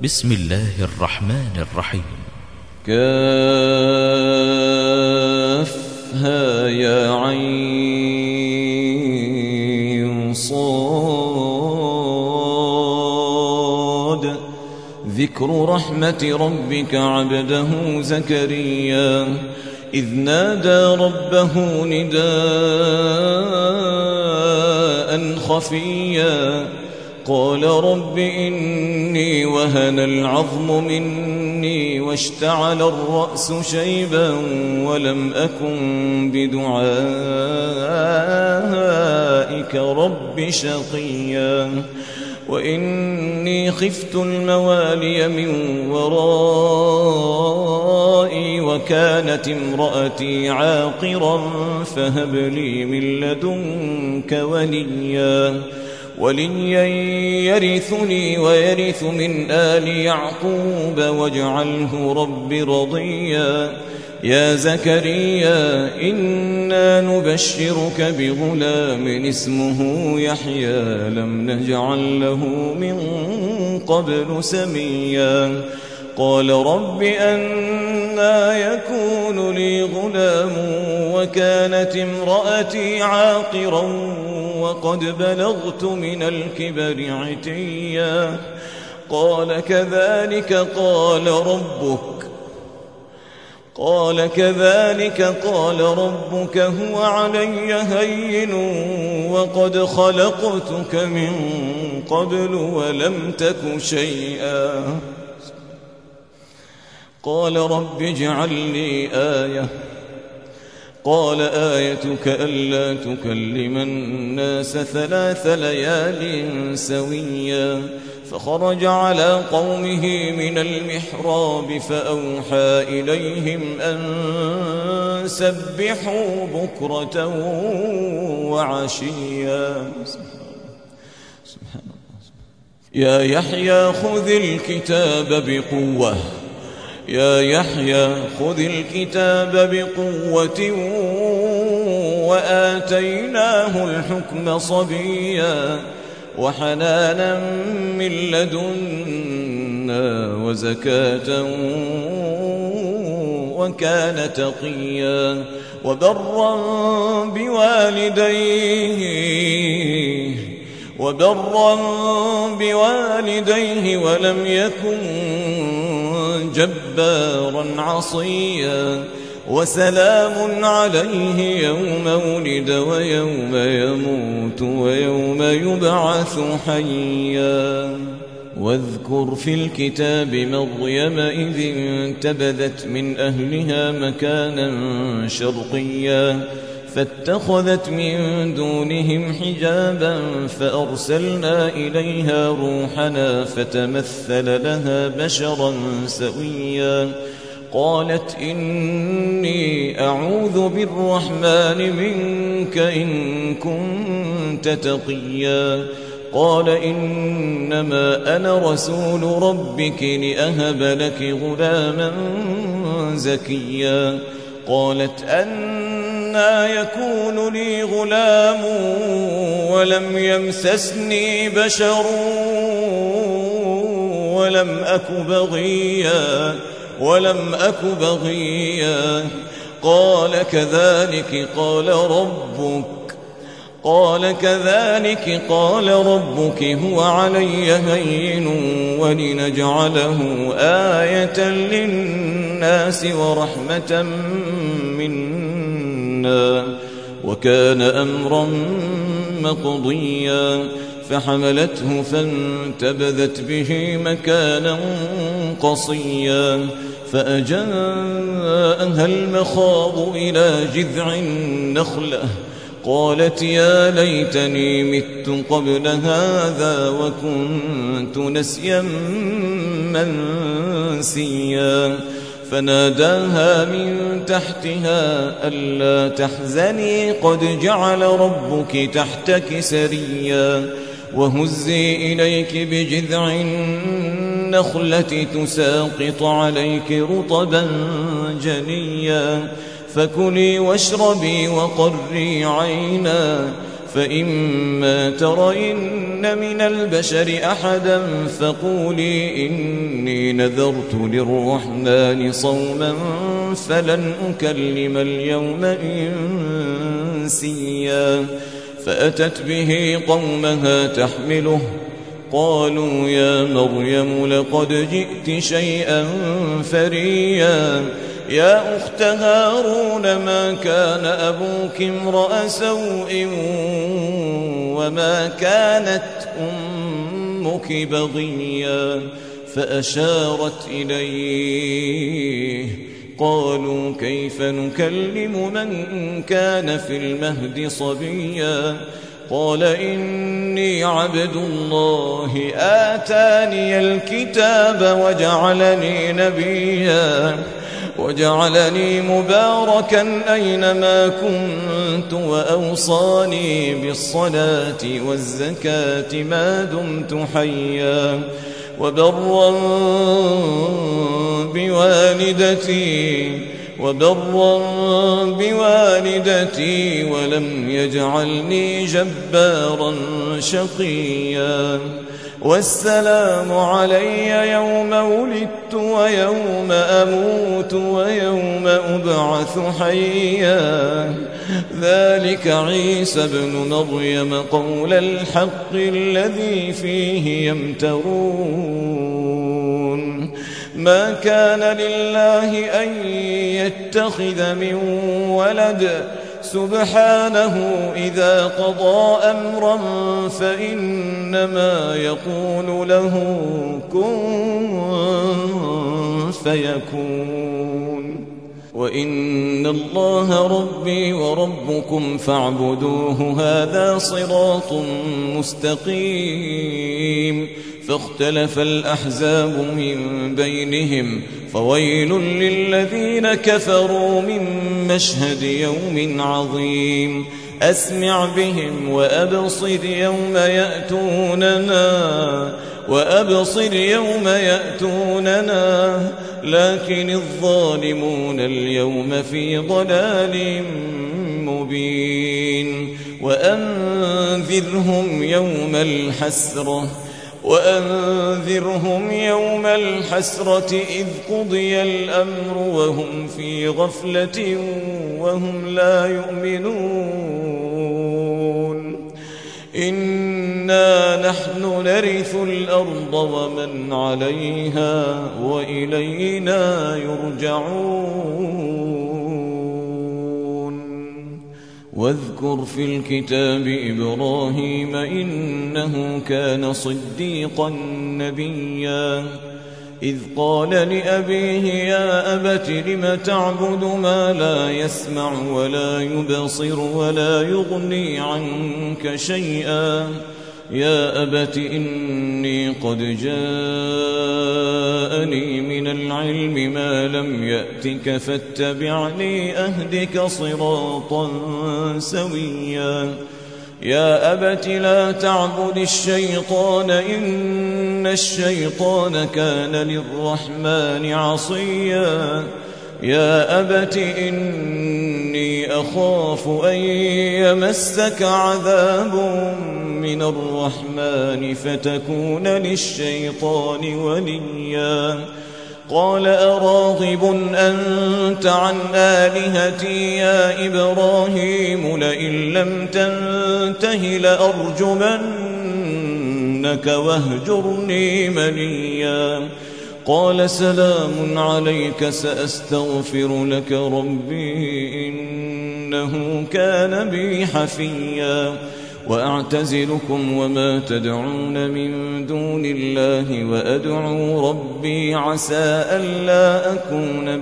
بسم الله الرحمن الرحيم. كافها يا عين صاد. ذكر رحمة ربك عبده زكريا إذ نادى ربه نداء خفيا قال رب إني وهن العظم مني واشتعل الرأس شيبا ولم أكن بدعائك رب شقيا وإني خفت الموالي من ورائي وكانت امرأتي عاقرا فهب لي من لدنك وليا يرثني ويرث من آل يعقوب واجعله رب رضيا. يا زكريا إنا نبشرك بغلام اسمه يحيى لم نجعل له من قبل سميا. قال رب أنى يكون لي غلام وكانت امرأتي عاقرا وقد بلغت من الكبر عتيا. قال كذلك قال ربك هو علي هين وقد خلقتك من قبل ولم تك شيئا. قال رب اجعل لي آية. قال آيتك ألا تكلم الناس 3 ليال سويا. فخرج على قومه من المحراب فأوحى إليهم أن سبحوا بكرة وعشيا. سبحان الله. يا يحيى خذ الكتاب بقوة وآتيناه الحكم صبيا وحنانا من لدنا وزكاة وكان تقيا وبرا بوالديه ولم يكن جبارا عصيا. وسلام عليه يوم ولد ويوم يموت ويوم يبعث حيا. واذكر في الكتاب مريم إذ انتبذت من أهلها مكانا شرقيا فاتخذت من دونهم حجابا فأرسلنا إليها روحنا فتمثل لها بشرا سويا. قالت إني أعوذ بالرحمن منك إن كنت تقيا. قال إنما أنا رسول ربك لأهب لك غلاما زكيا. قالت أنى يكون لي غلام ولم يمسسني بشر ولم أك بغيا. قال كذلك قال ربك هو علي هين ولنجعله آية للناس ورحمة منا وكان أمرا مقضيا. فحملته فانتبذت به مكانا قصيا فأجاءها المخاض إلى جذع النخلة قالت يا ليتني مت قبل هذا وكنت نسيا منسيا. فناداها من تحتها ألا تحزني قد جعل ربك تحتك سريا. وهزي إليك بجذع النخلة تساقط عليك رطبا جنيا. فكلي واشربي وقري عينا فإما ترين من البشر أحدا فقولي إني نذرت للرحمن صوما فلن أكلم اليوم إنسيا فأتت به قومها تحمله قالوا يا مريم لقد جئت شيئا فريا يا أخت هارون ما كان أبوك امرأ سوء وما كانت أمك بغيا فأشارت إليه قالوا كيف نكلم من كان في المهد صبيا قال إني عبد الله آتاني الكتاب وجعلني مباركا أينما كنت وأوصاني بالصلاة والزكاة ما دمت حيا وبرا بوالدتي ولم يجعلني جبارا شقيا والسلام علي يوم ولدت ويوم أموت ويوم أبعث حيا ذلك عيسى ابن مريم قول الحق الذي فيه يمترون ما كان لله أن يتخذ من ولد سبحانه إذا قضى أمرا فإنما يقول له كن فيكون وإن الله ربي وربكم فاعبدوه هذا صراط مستقيم فاختلف الأحزاب من بينهم فويل للذين كفروا من مشهد يوم عظيم أسمع بهم وأبصر يوم يأتوننا لكن الظالمون اليوم في ضلال مبين وأنذرهم يوم الحسرة إذ قضي الأمر وهم في غفلة وهم لا يؤمنون إنا نحن نرث الأرض ومن عليها وإلينا يرجعون واذكر في الكتاب إبراهيم إنه كان صديقا نبيا إذ قال لأبيه يا أبت لم تعبد ما لا يسمع ولا يبصر ولا يغني عنك شيئا يا أبت إني قد جاءني من العلم ما لم يأتك فاتبعني أهدك صراطا سويا يا أبت لا تعبد الشيطان إن الشيطان كان للرحمن عصيا يا أبت إني أخاف أن يمسك عذاب من الرحمن فتكون للشيطان وليا قال أراغب أنت عن آلهتي يا إبراهيم لئن لم تنته لأرجمنك واهجرني مليا قال سلام عليك سأستغفر لك ربي إنه كان بي حفيا وأعتزلكم وما تدعون من دون الله وأدعو ربي عسى ألا أكون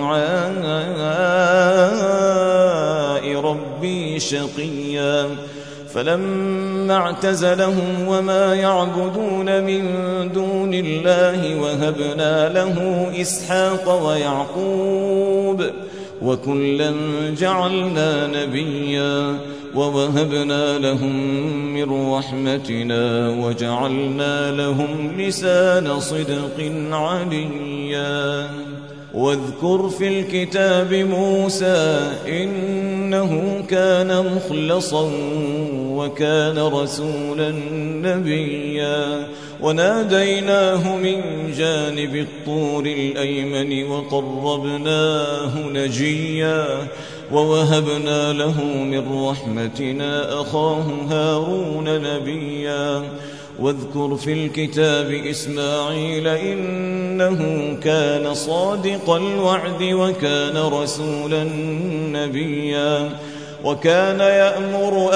بدعاء ربي شقيا فلما اعتزلهم وما يعبدون من دون الله وهبنا له إسحاق ويعقوب وكلا جعلنا نبيا ووهبنا لهم من رحمتنا وجعلنا لهم لسان صدق عليا. واذكر في الكتاب موسى إنه كان مخلصا وكان رسولا نبيا. وناديناه من جانب الطور الأيمن وقربناه نجيا. ووهبنا له من رحمتنا أخاه هارون نبيا. واذكر في الكتاب إسماعيل إنه كان صادق الوعد وكان رسولا نبيا. وكان يأمر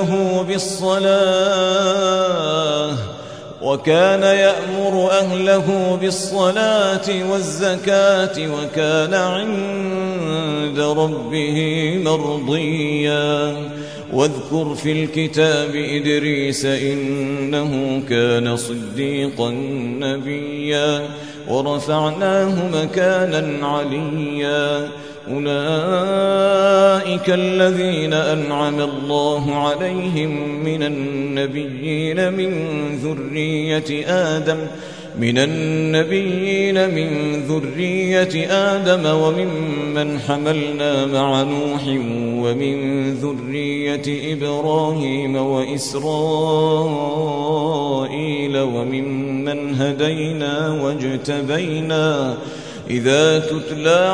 أهله بالصلاة والزكاة وكان عند ربه مرضيا. واذكر في الكتاب إدريس إنه كان صديقا نبيا. ورفعناه مكانا عليا. أولئك الذين أنعم الله عليهم من النبيين من ذرية آدم وممن حملنا مع نوح ومن ذرية إبراهيم وإسرائيل وممن هدينا واجتبينا. إذا تتلى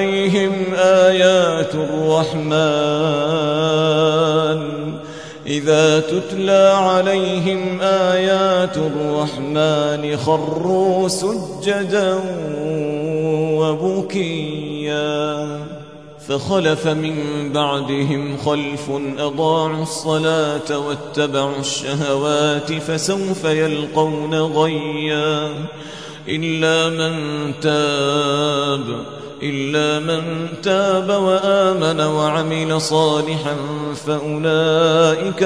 عليهم آيات الرحمن خروا سجدا وبكيا. فخلف من بعدهم خلف أضاعوا الصلاة واتبعوا الشهوات فسوف يلقون غيا. إلا من تاب وآمن وعمل صالحا فأولئك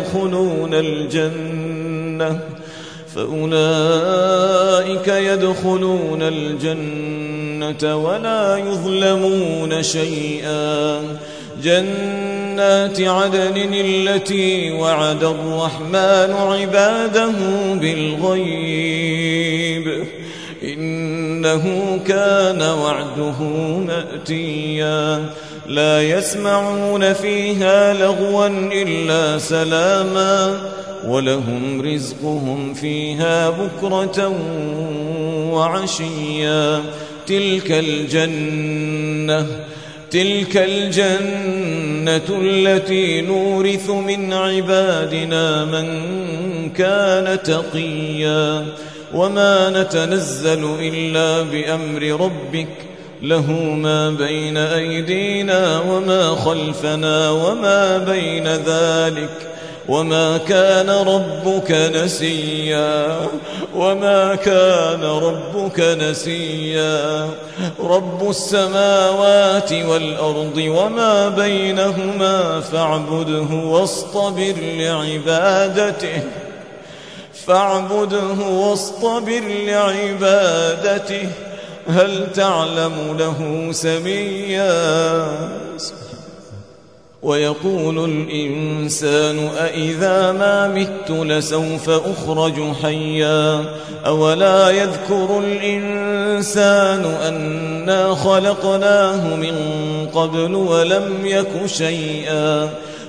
يدخلون الجنة ولا يظلمون شيئا. جنات عدن التي وعد الرحمن عباده بالغيب إنه كان وعده مأتيا. لا يسمعون فيها لغوا إلا سلاما ولهم رزقهم فيها بكرة وعشيا. تلك الجنة التي نورث من عبادنا من كان تقيا. وما نتنزل إلا بأمر ربك له ما بين أيدينا وما خلفنا وما بين ذلك وما كان ربك نسيا. رب السماوات والأرض وما بينهما فاعبده واصطبر لعبادته هل تعلم له سميا. ويقول الإنسان أإذا ما مت لسوف أخرج حيا. أولا يذكر الإنسان أنا خلقناه من قبل ولم يك شيئا.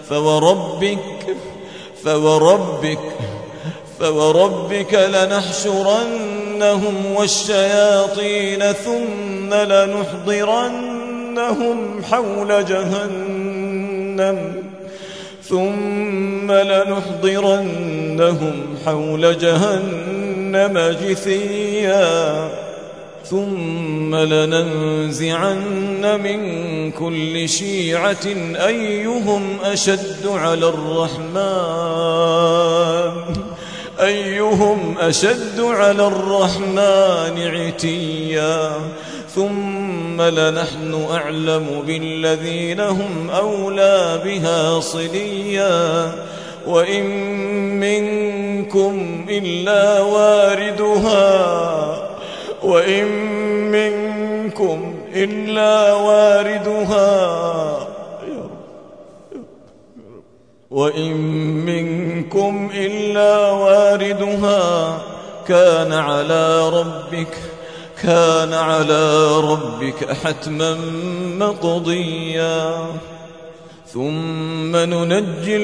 فوربك لنحشرنهم والشياطين ثم لنحضرنهم حول جهنم جثيا. ثم لننزعن من كل شيعة أيهم أشد على الرحمن عتيا. ثم لنحن أعلم بالذين هم أولى بها صليا. وإن منكم إلا واردها وإن منكم إلا واردها كان على ربك حتما مقضيا ثم ننجي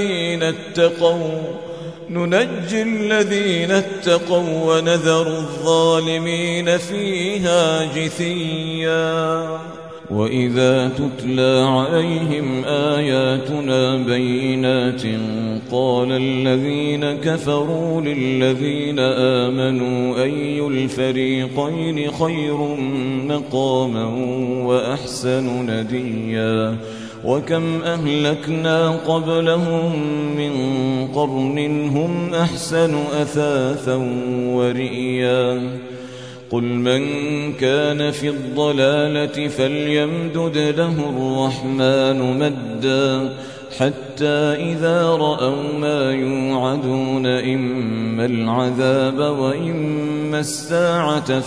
الذين اتقوا ونذر الظالمين فيها جثيا وإذا تتلى عليهم آياتنا بينات قال الذين كفروا للذين آمنوا أي الفريقين خير مقاما وأحسن نديا وكم أهلكنا قبلهم من قرن هم أحسن أثاثا ورئيا قل من كان في الضلالة فليمدد له الرحمن مدا حتى إذا رأوا ما يوعدون إما العذاب وإما الساعة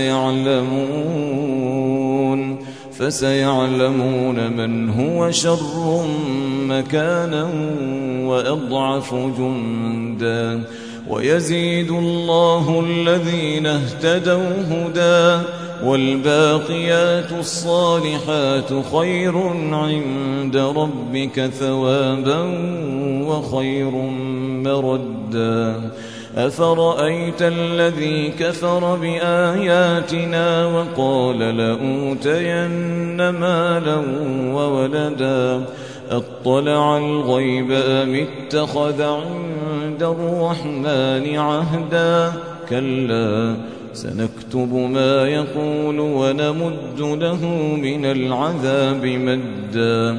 فسيعلمون من هو شر مكانا وأضعف جندا ويزيد الله الذين اهتدوا هدى والباقيات الصالحات خير عند ربك ثوابا وخير مردا أفرأيت الذي كفر بآياتنا وقال لأوتين مالا وولدا أطلع الغيب أم اتخذ عند الرحمن عهدا كلا سنكتب ما يقول ونمد له من العذاب مدا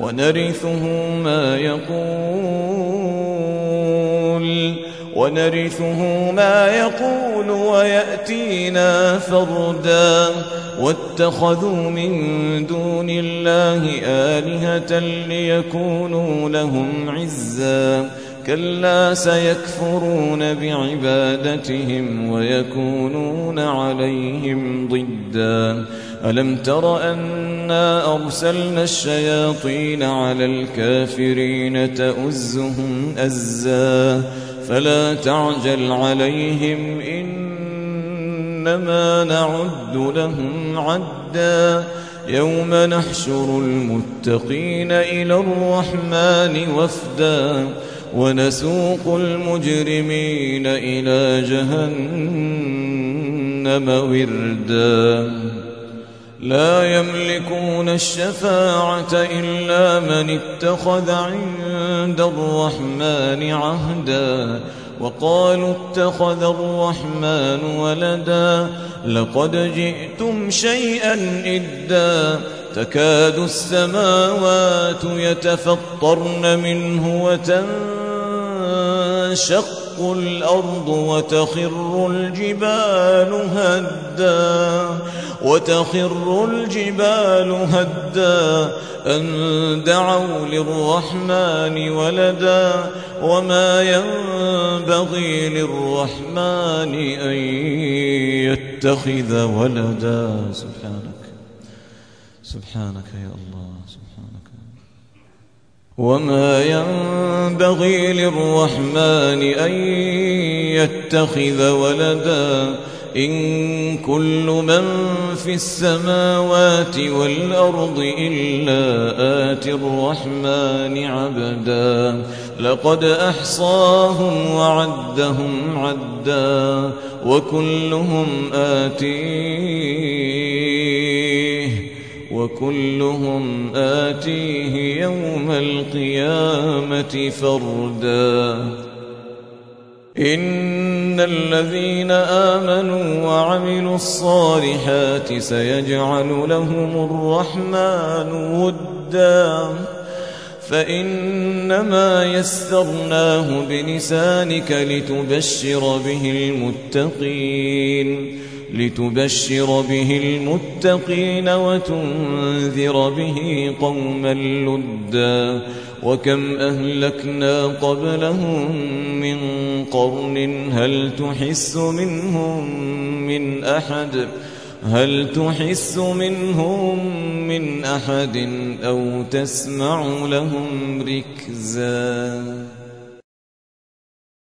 ونرثه ما يقول ويأتينا فردا واتخذوا من دون الله آلهة ليكونوا لهم عزا كلا سيكفرون بعبادتهم ويكونون عليهم ضدا ألم تر أنا أرسلنا الشياطين على الكافرين تؤزهم أزا فلا تعجل عليهم إنما نعد لهم عدا يوم نحشر المتقين إلى الرحمن وفدا ونسوق المجرمين إلى جهنم وردا لا يملكون الشفاعة إلا من اتخذ عند الرحمن عهدا وقالوا اتخذ الرحمن ولدا لقد جئتم شيئا إدا تكاد السماوات يتفطرن منه وتنشق الأرض وتخر الجبال هدا أن دعوا للرحمن ولدا وما ينبغي للرحمن أن يتخذ ولدا سبحانك يا الله سبحانك وما ينبغي للرحمن أن يتخذ ولدا إن كل من في السماوات والأرض إلا آتي الرحمن عبدا لقد أحصاهم وعدهم عدا وكلهم آتيه يوم القيامة فردا إن الذين آمنوا وعملوا الصالحات سيجعل لهم الرحمن ودا فإنما يسرناه بلسانك لتبشر به المتقين وتنذر به قوما لدا وكم أهلكنا قبلهم من قرن هل تحس منهم من أحد هل تحس منهم من أحد أو تسمع لهم ركزا